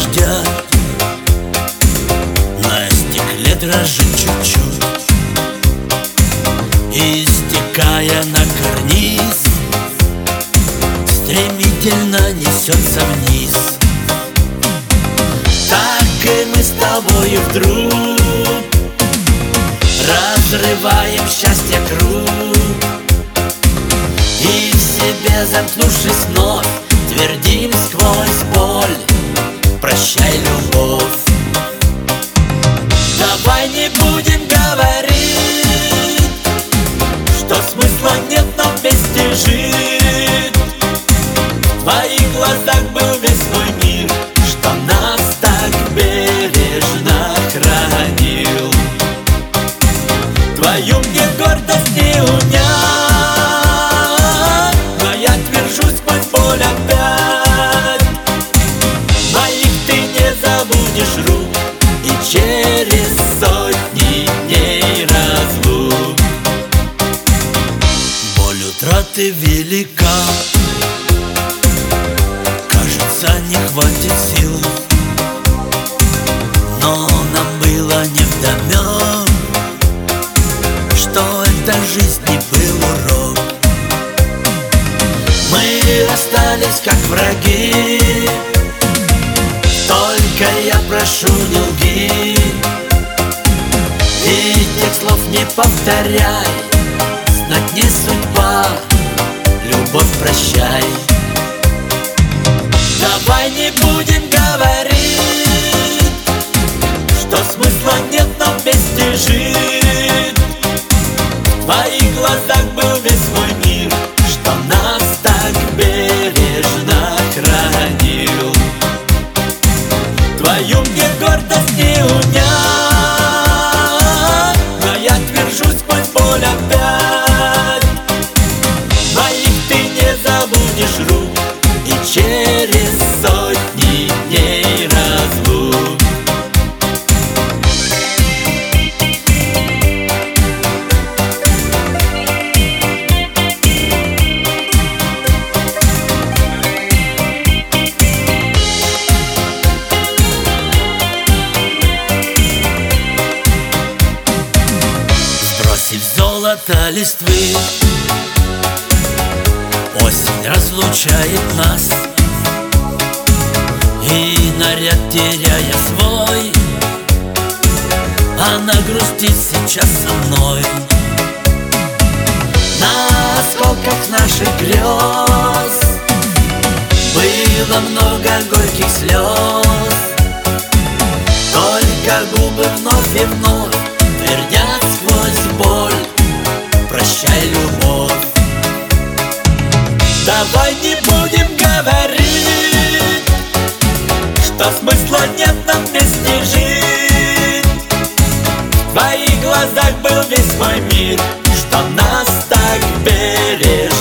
дождя. На стекле дрожит чуть-чуть, и, стекая на карниз, стремительно несется вниз. Так и мы с тобою вдруг разрываем счастье круг, и в себе замкнувшись вновь твердим сквозь боль: прощай, любовь. Давай не будем говорить, что смысла нет нам вместе жить. В твоих глазах был весь мой мир, что нас так бережно хранил. Твою мне гордость не унять, но я твержу сквозь боль опять. Моих ты не забудешь рук, и через сотни дней разлук. Боль утраты велика, кажется, не хватит сил, но нам было невдомёк, что эта жизнь не был урок. Мы расстались как враги, только я прошу, не лги, и тех слов не повторяй. Знать не судьба, любовь прощай. Давай не будем говорить, что смысла нет нам вместе жить. В твоих глазах был весь мой мир, что нас так бережно хранил. Твою мне гордость не унять, но я твержу сквозь боль опять. Моих ты не забудешь рук, и через сотни дней разлук. Сбросив золото листвы, осень разлучает нас, и наряд теряя свой, она грустит сейчас со мной. На осколках наших грез было много горьких слез, только губы вновь и вновь твердят сквозь боль: прощай, любовь. Давай не будем говорить, что смысла нет нам вместе жить. В твоих глазах был весь мой мир, что нас так бережно